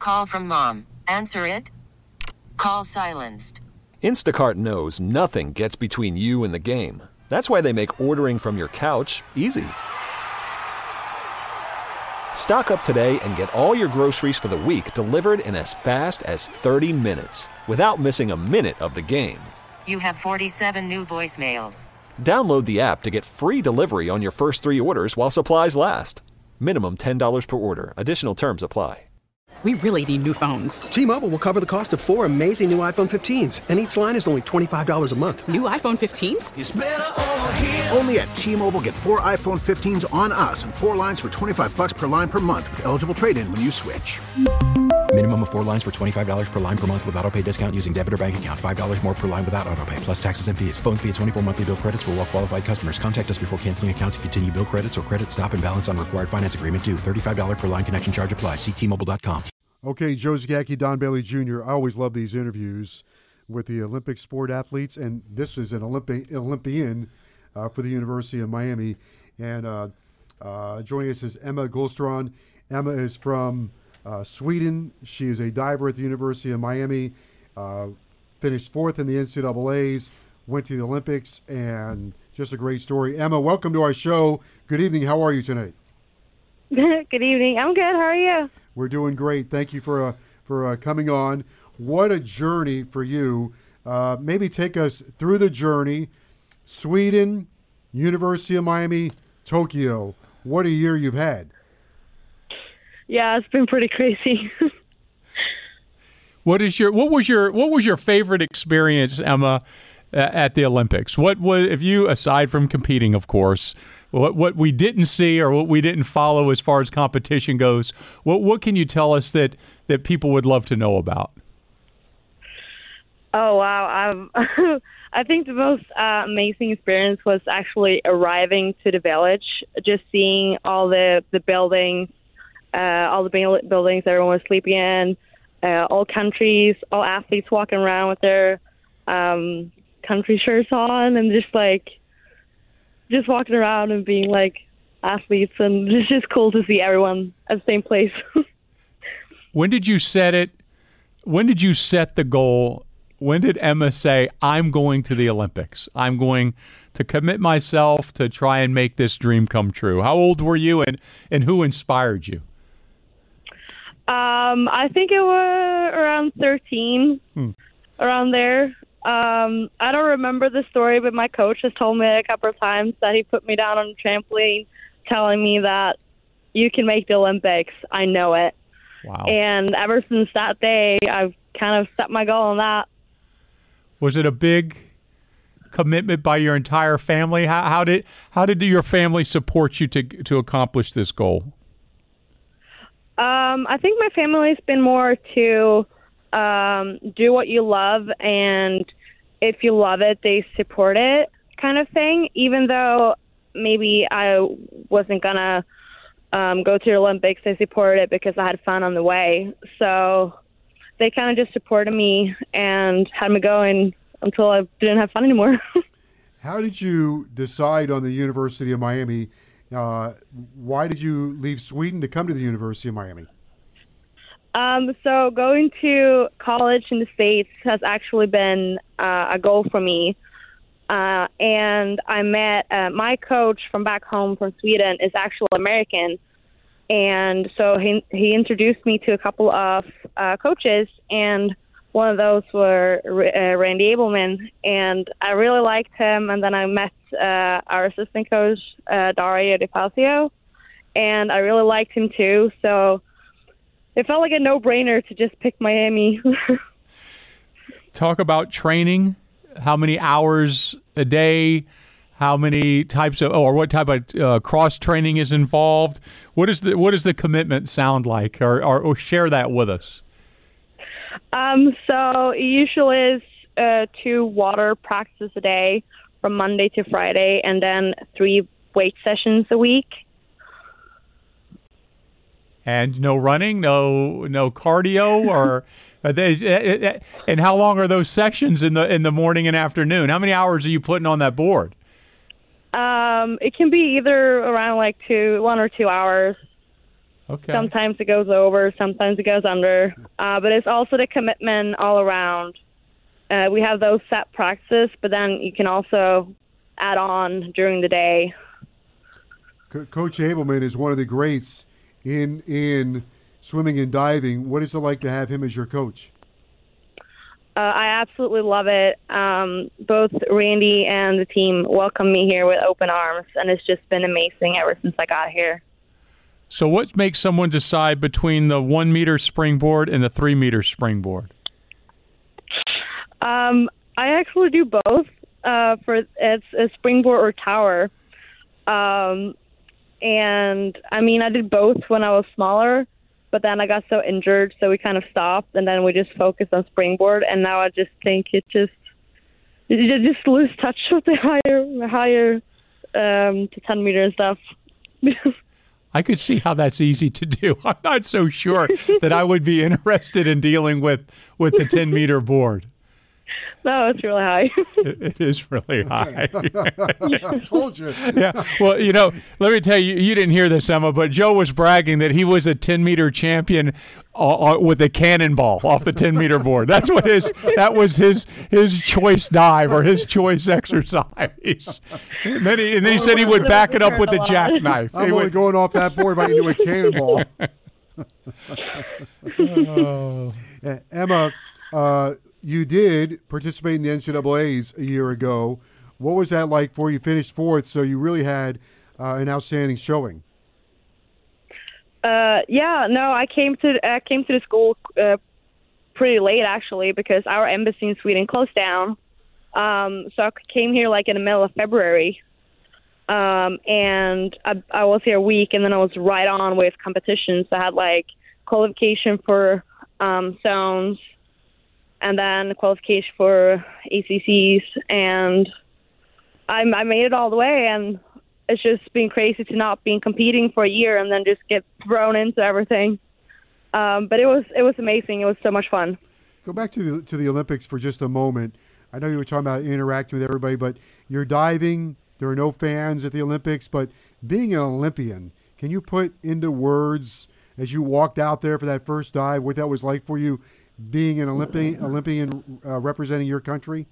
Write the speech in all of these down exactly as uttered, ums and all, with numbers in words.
Call from mom. Answer it. Call silenced. Instacart knows nothing gets between you and the game. That's why they make ordering from your couch easy. Stock up today and get all your groceries for the week delivered in as fast as thirty minutes without missing a minute of the game. You have forty-seven new voicemails. Download the app to get free delivery on your first three orders while supplies last. Minimum ten dollars per order. Additional terms apply. We really need new phones. T-Mobile will cover the cost of four amazing new iPhone fifteens, and each line is only twenty-five dollars a month. New iPhone fifteens? It's better over here. Only at T-Mobile, get four iPhone fifteens on us and four lines for twenty-five bucks per line per month with eligible trade-in when you switch. Minimum of four lines for twenty-five dollars per line per month with autopay discount using debit or bank account. five dollars more per line without autopay, plus taxes and fees. Phone fee at twenty-four monthly bill credits for well-qualified customers. Contact us before canceling account to continue bill credits or credit stop and balance on required finance agreement due. thirty-five dollars per line connection charge applies. See T Mobile dot com. Okay, Joe Zagacki, Don Bailey Junior I always love these interviews with the Olympic sport athletes, and this is an Olympi- Olympian uh, for the University of Miami. And uh, uh, joining us is Emma Gullstrand. Emma is from uh, Sweden. She is a diver at the University of Miami, uh, finished fourth in the N C double A's, went to the Olympics, and just a great story. Emma, welcome to our show. Good evening. How are you tonight? Good evening. I'm good. How are you? We're doing great. Thank you for uh, for uh, coming on. What a journey for you. Uh, maybe take us through the journey. Sweden, University of Miami, Tokyo. What a year you've had. Yeah, it's been pretty crazy. What is your what was your what was your favorite experience, Emma, uh, at the Olympics? What was, if you, aside from competing, of course, what what we didn't see or what we didn't follow as far as competition goes, what what can you tell us that, that people would love to know about? Oh, wow. Um, I think the most uh, amazing experience was actually arriving to the village, just seeing all the, the buildings, uh, all the buildings everyone was sleeping in, uh, all countries, all athletes walking around with their um, country shirts on, and just like, just walking around and being like athletes, and it's just cool to see everyone at the same place. When did you set it? When did you set the goal? When did Emma say, I'm going to the Olympics? I'm going to commit myself to try and make this dream come true. How old were you, and, and who inspired you? Um, I think it was around thirteen, hmm. around there. Um, I don't remember the story, but my coach has told me a couple of times that he put me down on a trampoline telling me that you can make the Olympics. I know it. Wow. And ever since that day, I've kind of set my goal on that. Was it a big commitment by your entire family? How, how did how did your family support you to to accomplish this goal? Um, I think my family's been more to um, do what you love, and if you love it, they support it, kind of thing. Even though maybe I wasn't gonna um, go to the Olympics, they supported it because I had fun on the way. So they kind of just supported me and had me going until I didn't have fun anymore. How did you decide on the University of Miami? Uh, why did you leave Sweden to come to the University of Miami? Um, so going to college in the States has actually been uh, a goal for me. Uh, and I met uh, my coach from back home from Sweden is actually American. And so he he introduced me to a couple of uh, coaches, and one of those were uh, Randy Abelman, and I really liked him. And then I met uh, our assistant coach, uh, Dario De Pazio, and I really liked him too. So it felt like a no-brainer to just pick Miami. Talk about training. How many hours a day? How many types of, or what type of uh, cross training is involved? What is the what does the commitment sound like, or, or, or share that with us? Um, so it usually is uh, two water practices a day from Monday to Friday, and then three weight sessions a week. And no running, no no cardio, or are they, and how long are those sections in the in the morning and afternoon? How many hours are you putting on that board? Um, it can be either around like two, one or two hours. Okay. Sometimes it goes over, sometimes it goes under. Uh, but it's also the commitment all around. Uh, we have those set practices, but then you can also add on during the day. Co- Coach Abelman is one of the greats in in swimming and diving. What is it like to have him as your coach? Uh, I absolutely love it. Um, both Randy and the team welcomed me here with open arms, and it's just been amazing ever since I got here. So what makes someone decide between the one-meter springboard and the three-meter springboard? Um, I actually do both. Uh, for it's a springboard or tower. Um, and, I mean, I did both when I was smaller, but then I got so injured, so we kind of stopped, and then we just focused on springboard, and now I just think it just you just lose touch with the higher, higher um, to ten meter and stuff. I could see how that's easy to do. I'm not so sure that I would be interested in dealing with, with the ten-meter board. No, it's really high. it, it is really high. I told you. Yeah. Well, you know, let me tell you, you didn't hear this, Emma, but Joe was bragging that he was a ten-meter champion uh, with a cannonball off the ten-meter board. That's what his, that was his his choice dive or his choice exercise. And then he, and then he said he would back it up with a jackknife. I'm He only would, going off that board if I can do a cannonball. oh. Uh, Emma, uh, you did participate in the N C double A's a year ago. What was that like for you? You finished fourth, so you really had uh, an outstanding showing. Uh, yeah, no, I came to I came to the school uh, pretty late actually because our embassy in Sweden closed down. Um, so I came here like in the middle of February, um, and I, I was here a week, and then I was right on with competitions. I had like qualification for um, zones, and then qualification for A C Cs, and I, I made it all the way, and it's just been crazy to not be competing for a year and then just get thrown into everything. Um, but it was it was amazing. It was so much fun. Go back to the to the Olympics for just a moment. I know you were talking about interacting with everybody, but you're diving. There are no fans at the Olympics, but being an Olympian, can you put into words as you walked out there for that first dive what that was like for you? Being an Olympian, Olympian uh, representing your country?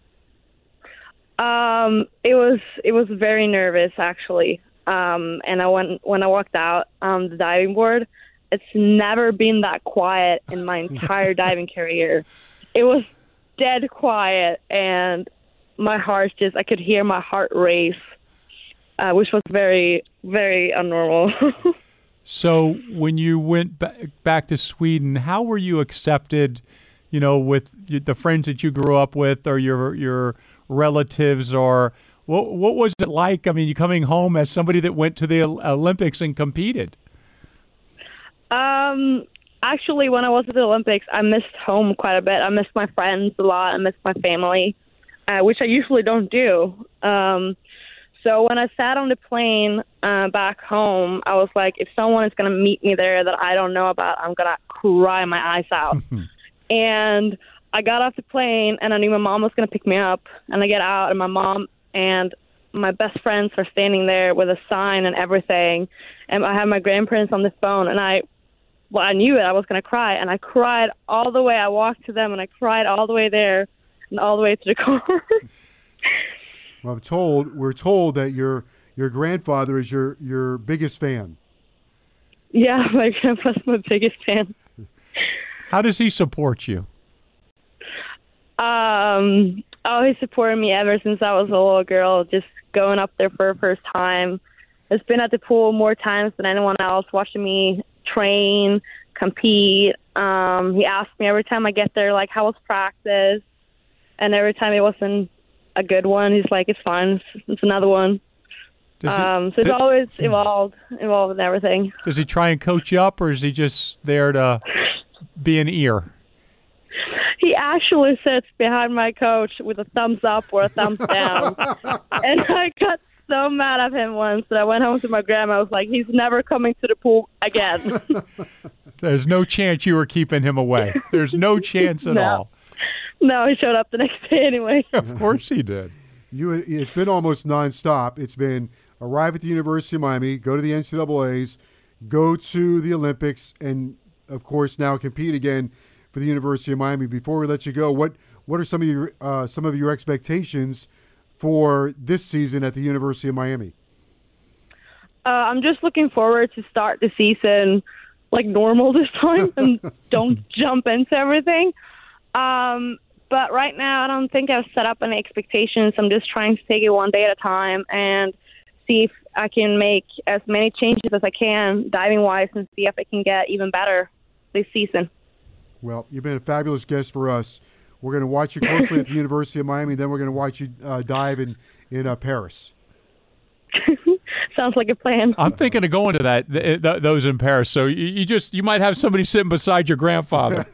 Um, it was it was very nervous actually. Um, and I went when I walked out on the diving board. It's never been that quiet in my entire diving career. It was dead quiet, and my heart just I could hear my heart race, uh, which was very very abnormal. So when you went ba- back to Sweden, how were you accepted, you know, with the friends that you grew up with or your your relatives, or what what was it like? I mean, you coming home as somebody that went to the Olympics and competed? Um, actually, when I was at the Olympics, I missed home quite a bit. I missed my friends a lot. I missed my family, uh, which I usually don't do. Um, So when I sat on the plane uh, back home, I was like, if someone is going to meet me there that I don't know about, I'm going to cry my eyes out. And I got off the plane, and I knew my mom was going to pick me up. And I get out, and my mom and my best friends are standing there with a sign and everything. And I had my grandparents on the phone, and I, well, I knew it. I was going to cry. And I cried all the way. I walked to them, and I cried all the way there and all the way to the car. Well, I'm told we're told that your your grandfather is your, your biggest fan. Yeah, my grandpa's my biggest fan. How does he support you? Um, oh, he supported me ever since I was a little girl, just going up there for the first time. He's been at the pool more times than anyone else, watching me train, compete. Um, he asks me every time I get there, like, how was practice? And every time it wasn't a good one, he's like, it's fine, it's, it's another one. Does he, um, so it's do, always evolved, evolved in everything. Does he try and coach you up, or is he just there to be an ear? He actually sits behind my coach with a thumbs up or a thumbs down. And I got so mad at him once that I went home to my grandma. I was like, he's never coming to the pool again. There's no chance you were keeping him away. There's no chance at No. all. No, he showed up the next day anyway. Of course he did. You, it's been almost nonstop. It's been arrive at the University of Miami, go to the N C double A's, go to the Olympics and, of course, now compete again for the University of Miami. Before we let you go, what what are some of your uh, some of your expectations for this season at the University of Miami? Uh, I'm just looking forward to start the season like normal this time and don't jump into everything. Um, but right now, I don't think I've set up any expectations. I'm just trying to take it one day at a time and see if I can make as many changes as I can diving-wise and see if I can get even better this season. Well, you've been a fabulous guest for us. We're going to watch you closely at the University of Miami, then we're going to watch you uh, dive in, in uh, Paris. Sounds like a plan. I'm thinking of going to that th- th- those in Paris. So you, you just you might have somebody sitting beside your grandfather.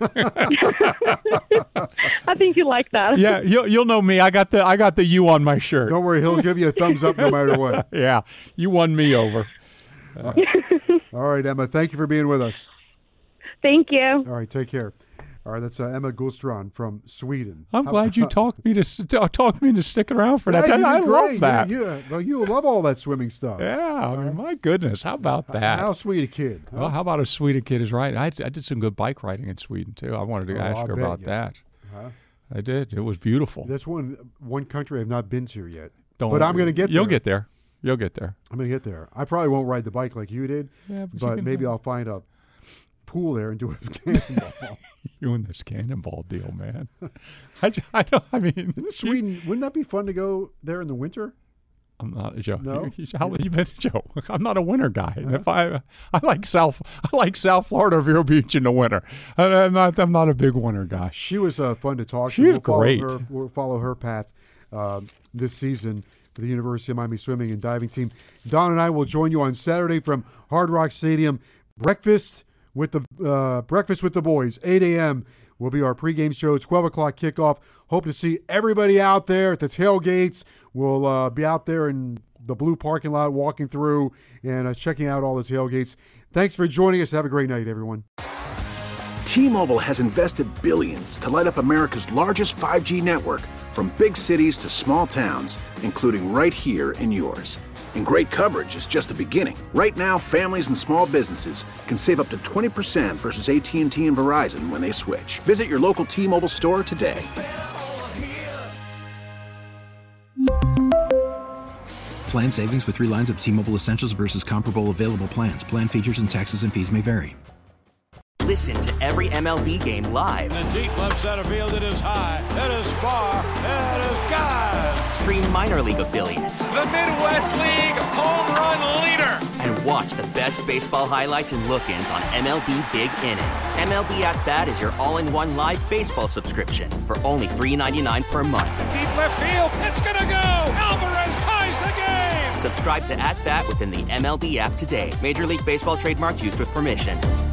I think you like that. Yeah, you'll you'll know me. I got the I got the U on my shirt. Don't worry, he'll give you a thumbs up no matter what. Yeah, you won me over. Uh, all right, Emma. Thank you for being with us. Thank you. All right, take care. All right, that's uh, Emma Gullstrand from Sweden. I'm How, glad you uh, talked me to talk me into sticking around for yeah, that. I, I love great. that. You, you, well, you love all that swimming stuff. Yeah, I mean, my goodness, how about that? How sweet a kid. Huh? Well, how about a sweet a kid is right. I, I did some good bike riding in Sweden too. I wanted to Oh, ask I'll her bet about you. that. Huh? I did. It was beautiful. That's one one country I've not been to yet. Don't but I'm going to get there. You'll get there. You'll get there. I'm going to get there. I probably won't ride the bike like you did, Yeah, but you but can- maybe I'll find a pool there and do a cannonball. You and this cannonball deal, man. I, j- I don't. I mean, Isn't Sweden, wouldn't that be fun to go there in the winter? I'm not a Joe. No? You, you, how you been, Joe? I'm not a winter guy. And if I, I like South, I like South Florida, Vero Beach in the winter. I, I'm not. I'm not a big winter guy. She was uh, fun to talk She to. was we'll follow great. Her, we'll follow her path uh, this season for the University of Miami swimming and diving team. Don and I will join you on Saturday from Hard Rock Stadium. Breakfast with the uh, breakfast with the boys, eight a.m. will be our pregame show. twelve o'clock kickoff. Hope to see everybody out there at the tailgates. We'll uh, be out there in the blue parking lot, walking through and uh, checking out all the tailgates. Thanks for joining us. Have a great night, everyone. T-Mobile has invested billions to light up America's largest five G network, from big cities to small towns, including right here in yours. And great coverage is just the beginning. Right now, families and small businesses can save up to twenty percent versus A T and T and Verizon when they switch. Visit your local T-Mobile store today. Plan savings with three lines of T-Mobile Essentials versus comparable available plans. Plan features and taxes and fees may vary. Listen to every M L B game live. In the deep left center field, it is high, it is far, it is gone. Stream minor league affiliates. The Midwest League home run leader. And watch the best baseball highlights and look-ins on M L B Big Inning. M L B At Bat is your all-in-one live baseball subscription for only three ninety-nine per month. Deep left field, it's gonna go. Alvarez ties the game. Subscribe to At Bat within the M L B app today. Major League Baseball trademarks used with permission.